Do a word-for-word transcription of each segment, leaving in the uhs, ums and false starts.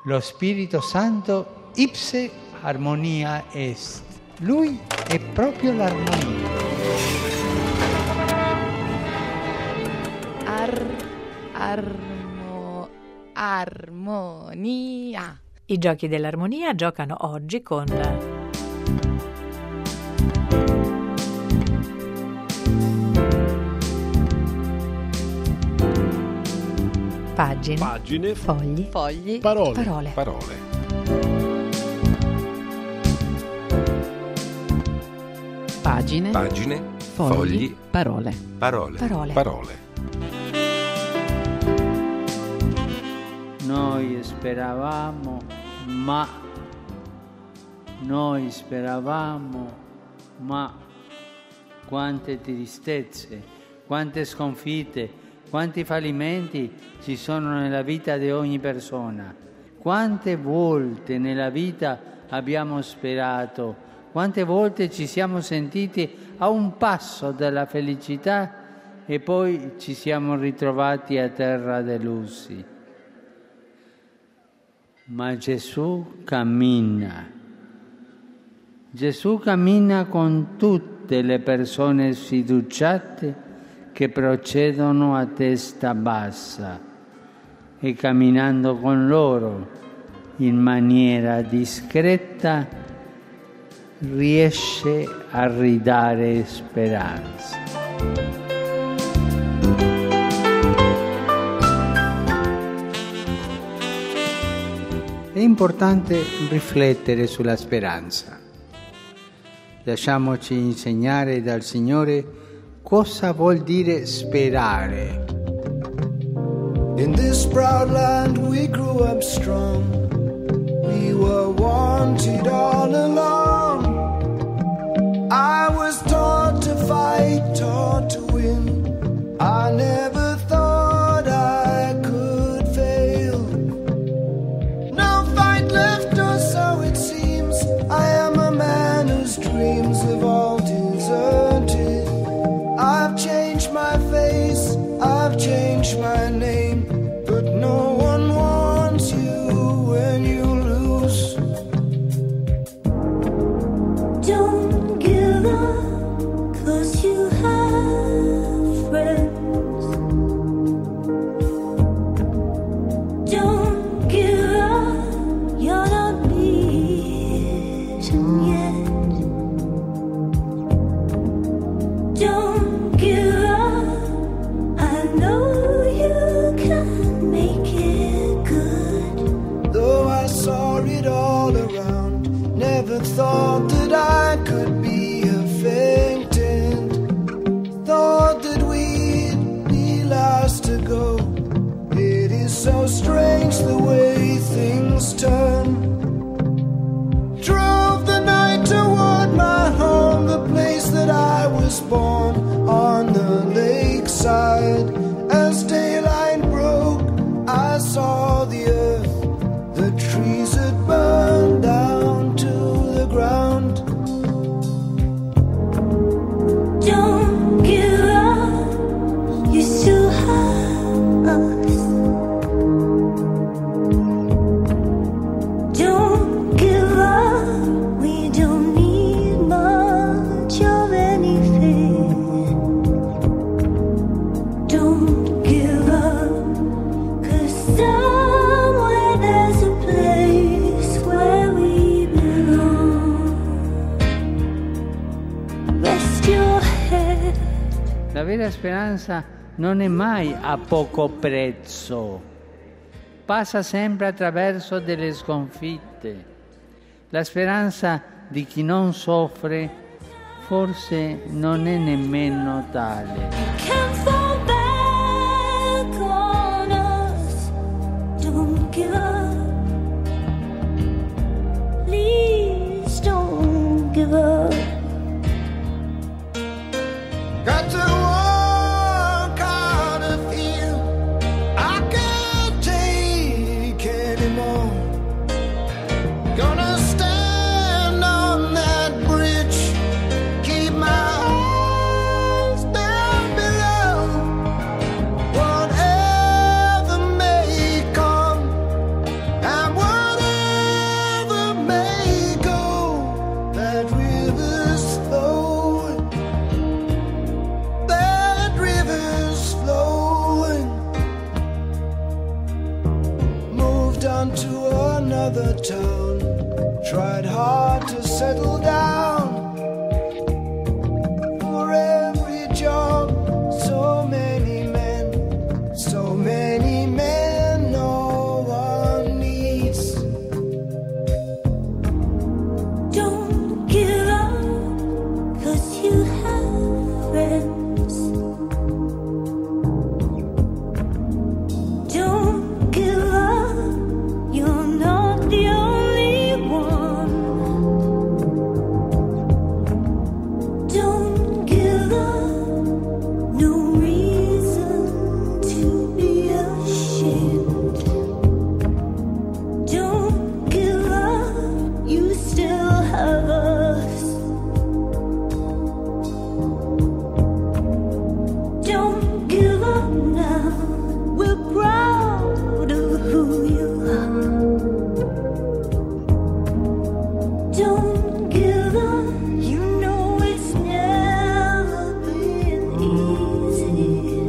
Lo Spirito Santo ipse armonia est. Lui è proprio l'armonia. Ar, armo, armonia. I giochi dell'armonia giocano oggi con pagine, pagine, fogli, fogli, parole, parole. parole. Pagine, Pagine, fogli, fogli, parole. parole. Parole. Parole. Noi speravamo, ma noi speravamo, ma quante tristezze, quante sconfitte, quanti fallimenti ci sono nella vita di ogni persona. Quante volte nella vita abbiamo sperato, quante volte ci siamo sentiti a un passo dalla felicità e poi ci siamo ritrovati a terra delusi. Ma Gesù cammina. Gesù cammina con tutte le persone sfiduciate che procedono a testa bassa e camminando con loro in maniera discreta riesce a ridare speranza. È importante riflettere sulla speranza. Lasciamoci insegnare dal Signore cosa vuol dire sperare. In this proud land we grew up strong. We were wanted all along. I was taught to fight, taught to win. I never thought I could fail. No fight left, or so it seems. I am a man whose dreams have all deserted. I've changed my face, I've changed my name, but no one wants you when you lose. Don't give up, 'cause you have friends. Don't give up, you're not beaten yet. Don't give up, I know you can make it good. Though I saw it all around, never thought that I could be affected. Thought that we'd be last to go. It is so strange the way things turn. Drove the night toward my home, the place that I was born, on the lakeside. As daylight broke, I saw the earth, the trees had burned down to the ground. Don't give up, you still have us. Don't give up, we don't need much of anything. Don't give up, 'cause somewhere there's a place where we belong. Rest your head. La vera speranza non è mai a poco prezzo, passa sempre attraverso delle sconfitte. La speranza di chi non soffre forse non è nemmeno tale. Can't fall back on us. Don't give up. Please don't give up. Got to walk out of here. I can't take anymore. Gonna stand on that bridge, keep my eyes down below. on to another town, tried hard to settle down. For every job, so many men, so many men no one needs. Don't give up, 'cause you have friends. Don't give up, you're not the only one. Don't give up, no reason to be ashamed. Don't give up, you still have us. Don't give up now, we're proud of who you are. Don't give up, you know it's never been easy.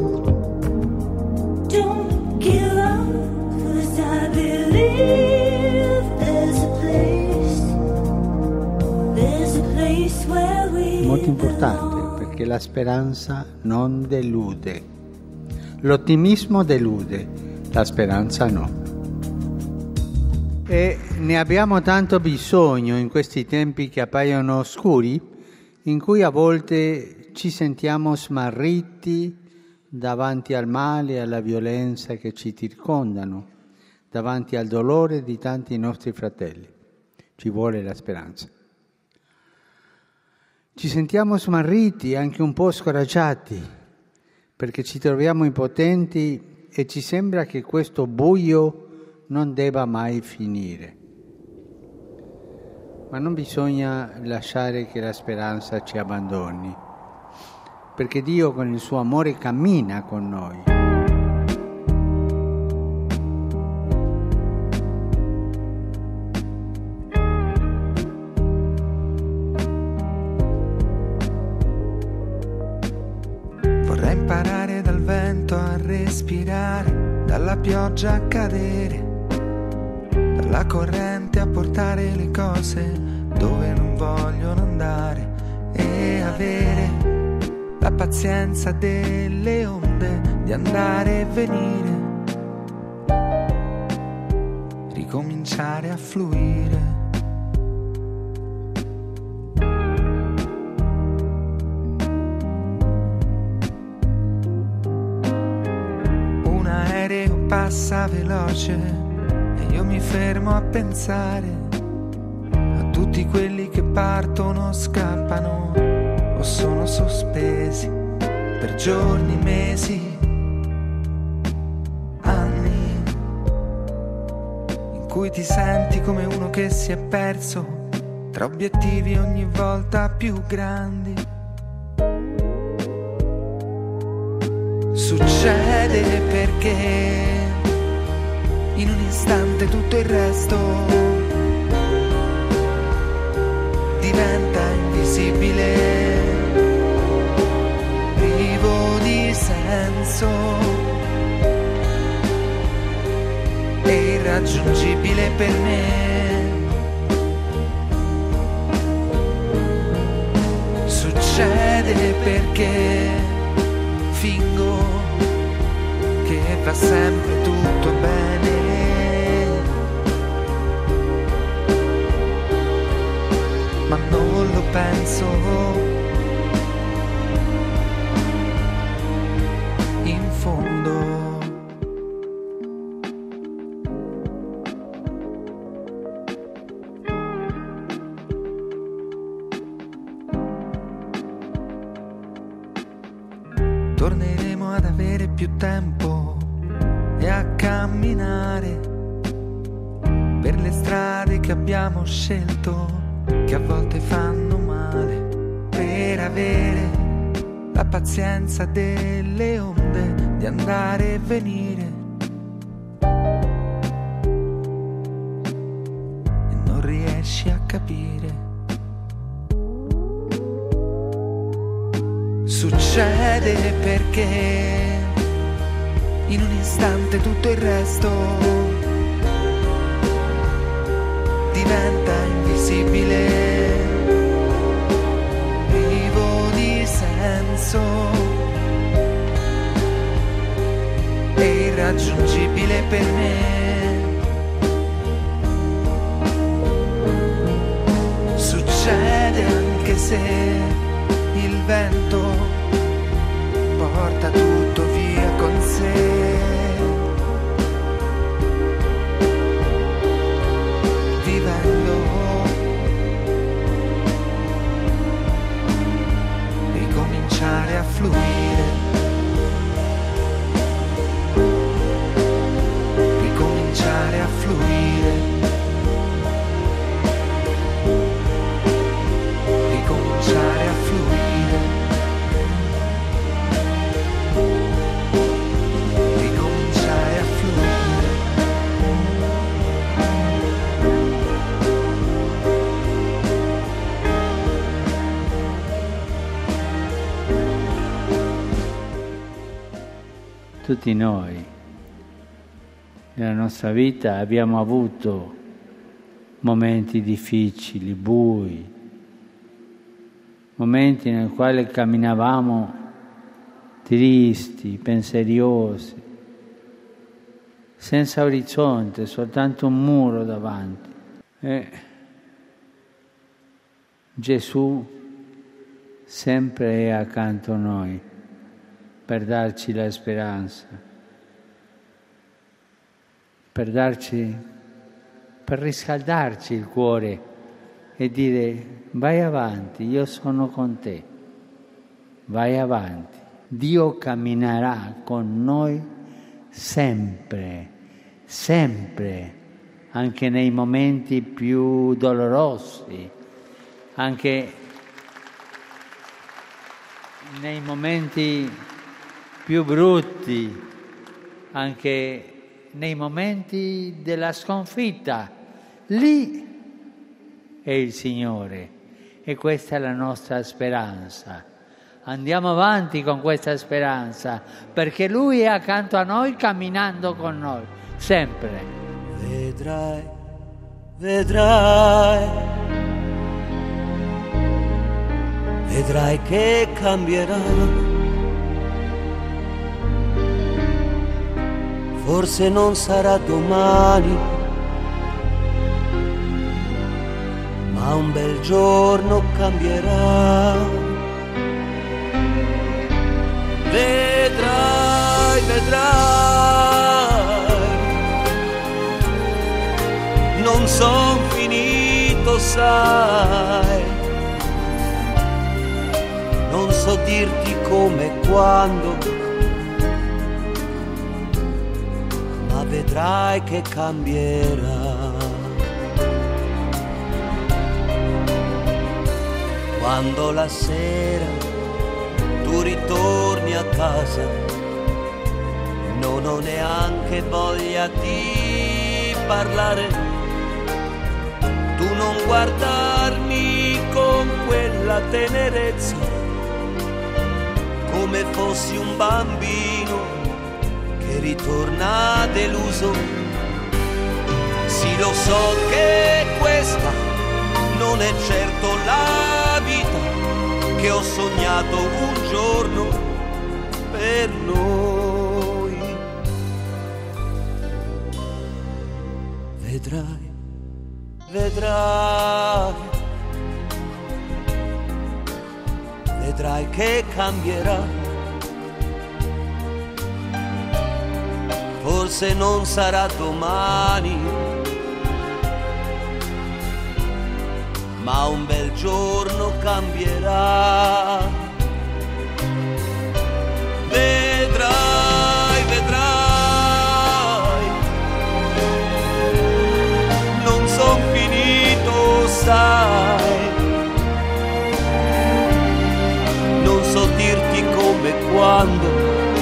Don't give up, 'cause I believe there's a place, there's a place where we Molto importante, belong. perché la speranza non delude. L'ottimismo delude, la speranza no. E ne abbiamo tanto bisogno in questi tempi che appaiono oscuri, in cui a volte ci sentiamo smarriti davanti al male e alla violenza che ci circondano, davanti al dolore di tanti nostri fratelli. Ci vuole la speranza. Ci sentiamo smarriti, anche un po' scoraggiati, perché ci troviamo impotenti e ci sembra che questo buio non debba mai finire. Ma non bisogna lasciare che la speranza ci abbandoni, perché Dio con il suo amore cammina con noi. Vorrei imparare dal vento a respirare, dalla pioggia a cadere, dalla corrente a portare le cose dove non vogliono andare, e avere la pazienza delle onde di andare e venire, ricominciare a fluire. Un aereo passa veloce e io mi fermo a pensare a tutti quelli che partono, scappano o sono sospesi per giorni, mesi, anni, in cui ti senti come uno che si è perso tra obiettivi ogni volta più grandi. Succede perché in un istante tutto il resto diventa invisibile, privo di senso e irraggiungibile per me. Succede perché fingo che va sempre tutto bene, ma non lo penso. In fondo torneremo ad avere più tempo e a camminare per le strade che abbiamo scelto, che a volte fanno male, per avere la pazienza delle onde di andare e venire, e non riesci a capire. Succede perché in un istante tutto il resto immenso e irraggiungibile per me. Succede anche se il vento porta tutto via con sé. Vivendo ricominciare a fluire, ricominciare a fluire, ricominciare a fluire, ricominciare a fluire. Tutti noi nella nostra vita abbiamo avuto momenti difficili, bui, momenti nel quali camminavamo tristi, penseriosi, senza orizzonte, soltanto un muro davanti. E Gesù sempre è accanto a noi per darci la speranza, per darci, per riscaldarci il cuore e dire: vai avanti, io sono con te, vai avanti. Dio camminerà con noi sempre, sempre, anche nei momenti più dolorosi, anche nei momenti più brutti, anche nei momenti della sconfitta. Lì è il Signore e questa è la nostra speranza. Andiamo avanti con questa speranza perché Lui è accanto a noi, camminando con noi, sempre. Vedrai, vedrai, vedrai che cambierà. Forse non sarà domani, ma un bel giorno cambierà. Vedrai, vedrai, non son finito, sai, non so dirti come e quando, vedrai che cambierà. Quando la sera tu ritorni a casa, non ho neanche voglia di parlare. Tu non guardarmi con quella tenerezza, come fossi un bambino che ritorna deluso. Sì, lo so che questa non è certo la vita che ho sognato un giorno per noi. Vedrai, vedrai, vedrai che cambierà. Forse non sarà domani, ma un bel giorno cambierà. Vedrai, vedrai, non son finito, sai, non so dirti come e quando,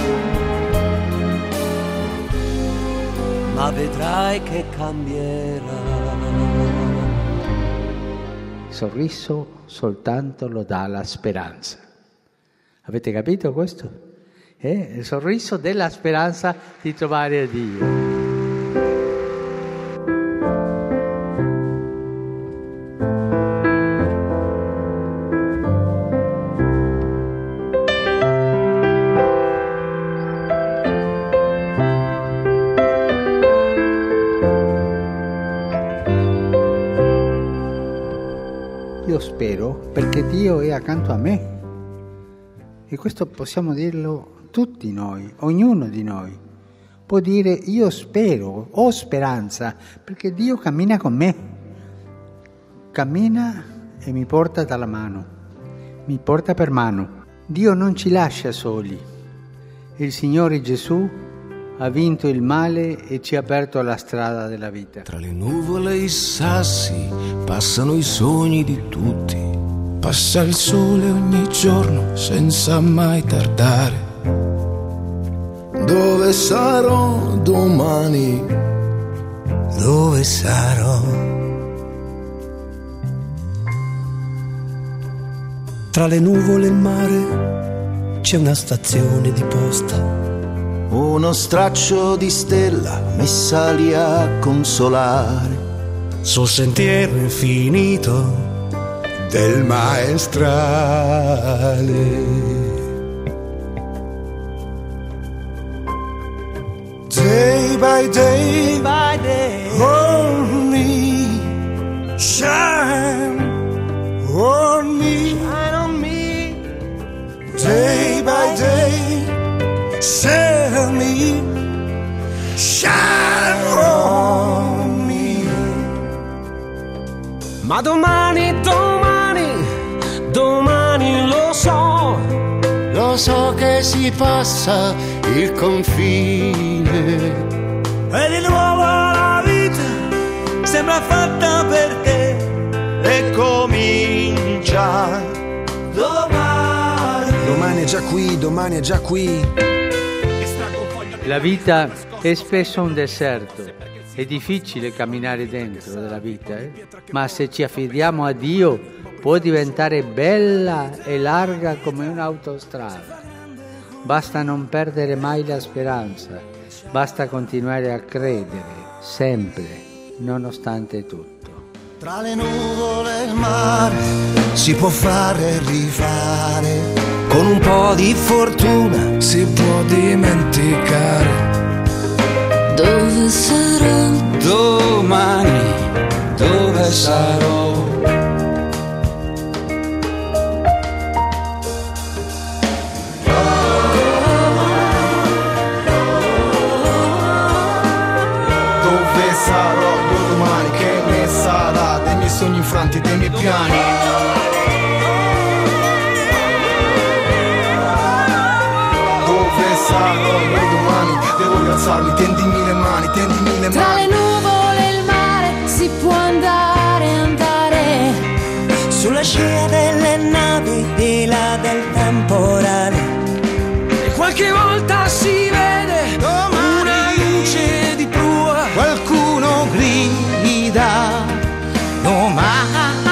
ma vedrai che cambierà. Il sorriso soltanto lo dà la speranza. Avete capito questo? Eh? Il sorriso della speranza di trovare Dio. io spero perché Dio è accanto a me. E questo possiamo dirlo tutti noi, ognuno di noi. Può dire io spero, ho speranza, perché Dio cammina con me. Cammina e mi porta dalla mano, mi porta per mano. Dio non ci lascia soli. Il Signore Gesù ha vinto il male e ci ha aperto la strada della vita. Tra le nuvole e i sassi passano i sogni di tutti. Passa il sole ogni giorno senza mai tardare. Dove sarò domani? Dove sarò? Tra le nuvole e il mare c'è una stazione di posta. Uno straccio di stella messa lì a consolare. Sul sentiero infinito del maestrale. Day by day, by day, on me, shine on me, shine on me. Day by day, share me, shine on me. Ma domani, domani, domani lo so, Lo so che si passa il confine. e di nuovo la vita sembra fatta per te E comincia domani. Domani è già qui, domani è già qui. La vita è spesso un deserto, è difficile camminare dentro della vita, eh? Ma se ci affidiamo a Dio può diventare bella e larga come un'autostrada. Basta non perdere mai la speranza, basta continuare a credere, sempre, nonostante tutto. Tra le nuvole e il mare si può fare e rifare. Con un po' di fortuna si può dimenticare. Dove sarò? Domani, dove sarò? Dove sarò domani? Che ne sarà dei miei sogni infranti, dei miei piani? Dove sarò domani? Devo rialzarmi, tendimi le mani, tendimi le Tra le mani. nuvole e il mare si può andare, andare. Sulla scia delle navi di là del temporale. E qualche volta si vede una luce di prua. Qualcuno grida domani.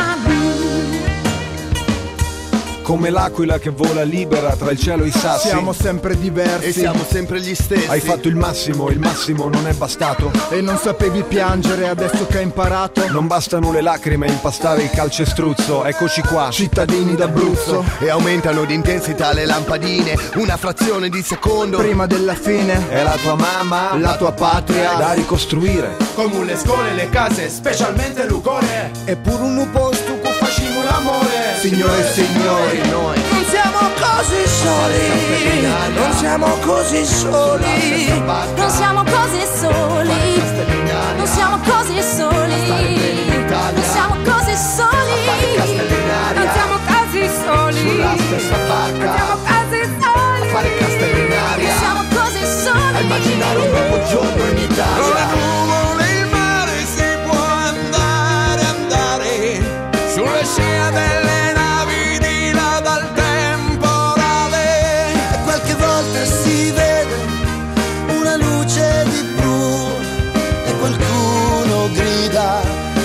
Come l'aquila che vola libera tra il cielo e i sassi. Siamo sempre diversi e siamo sempre gli stessi. Hai fatto il massimo, il massimo non è bastato. e non sapevi piangere adesso che hai imparato. Non bastano le lacrime, impastare il calcestruzzo. Eccoci qua, Cittadini d'Abruzzo, E aumentano di intensità le lampadine. Una frazione di secondo prima della fine, è la tua mamma, la tua patria. da ricostruire. Come le scuole e le case, specialmente l'ugore. Eppure un posto che facciamo l'amore. Signore e signori, noi Non siamo così soli, non siamo così soli. Non siamo così soli, non siamo così soli, non siamo così soli, non siamo così soli, sulla stessa barca, non siamo così soli, fare castelli in aria, non siamo così soli, a immaginare un nuovo giorno in Italia. nuvole il mare si può andare, andare. Sulle scia delle navi di là dal temporale. E qualche volta si vede una luce di blu e qualcuno grida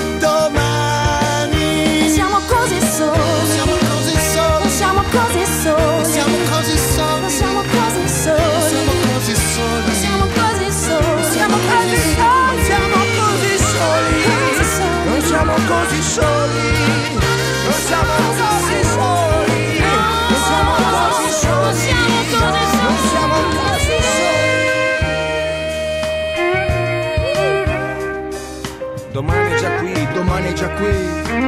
domani. siamo così soli, Siamo così soli, non siamo così soli, siamo così soli, non siamo così soli, siamo così soli, siamo così soli, siamo così soli, siamo così soli, Non siamo così soli, non siamo così soli, non siamo così soli, non siamo così soli. domani è già qui, domani è già qui.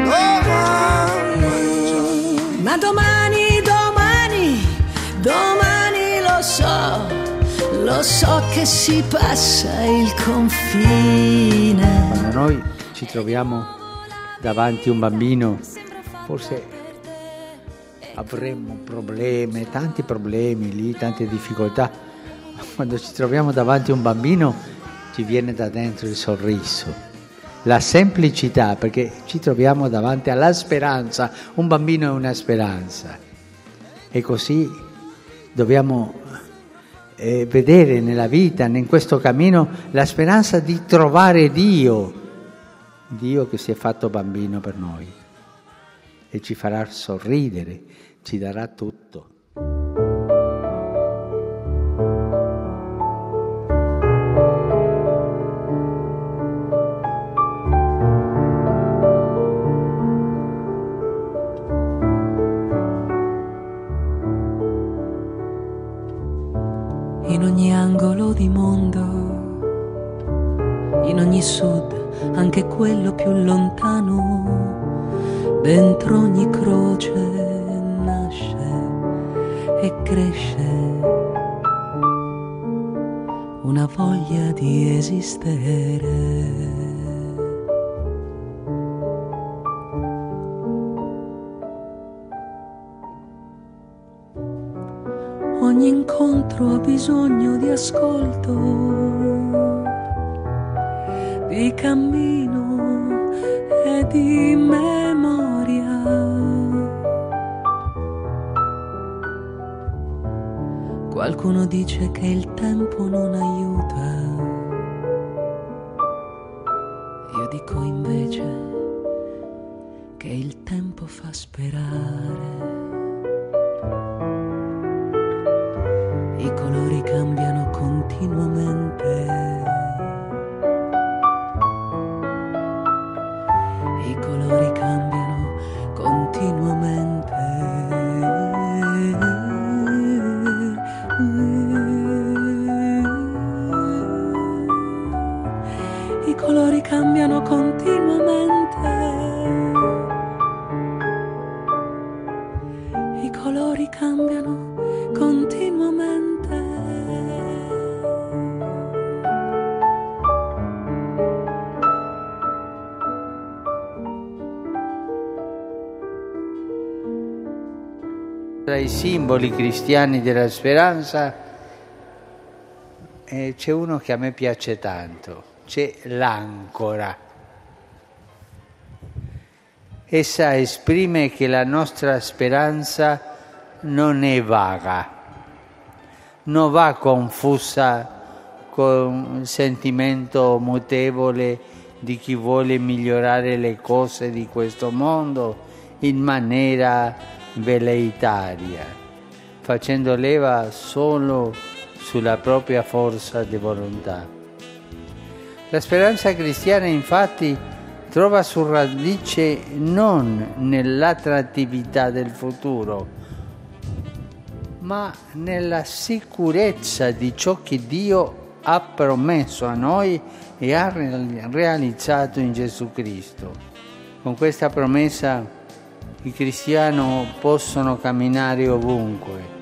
Domani, ma domani, domani, domani lo so, lo so che si passa il confine. Quando noi ci troviamo davanti a un bambino, forse avremmo problemi, tanti problemi lì, tante difficoltà. Quando ci troviamo davanti a un bambino ci viene da dentro il sorriso, la semplicità, perché ci troviamo davanti alla speranza. Un bambino è una speranza, e così dobbiamo eh, vedere nella vita, in questo cammino, la speranza di trovare Dio, Dio che si è fatto bambino per noi e ci farà sorridere, ci darà tutto. In ogni angolo di mondo, in ogni sud, anche quello più lontano, dentro ogni croce nasce e cresce una voglia di esistere. Ogni incontro ha bisogno di ascolto, di cammino e di memoria. Qualcuno dice che il tempo non aiuta, io dico invece che il tempo fa sperare. I colori cambiano continuamente, i colori cambiano continuamente, i colori cambiano continuamente, i colori cambiano continuamente. Tra i simboli cristiani della speranza eh, c'è uno che a me piace tanto, c'è l'ancora. Essa esprime che la nostra speranza non è vaga, non va confusa con il sentimento mutevole di chi vuole migliorare le cose di questo mondo in maniera veleitaria, facendo leva solo sulla propria forza di volontà. La speranza cristiana, infatti, trova sua radice non nell'attrattività del futuro, ma nella sicurezza di ciò che Dio ha promesso a noi e ha realizzato in Gesù Cristo. Con questa promessa i cristiani possono camminare ovunque,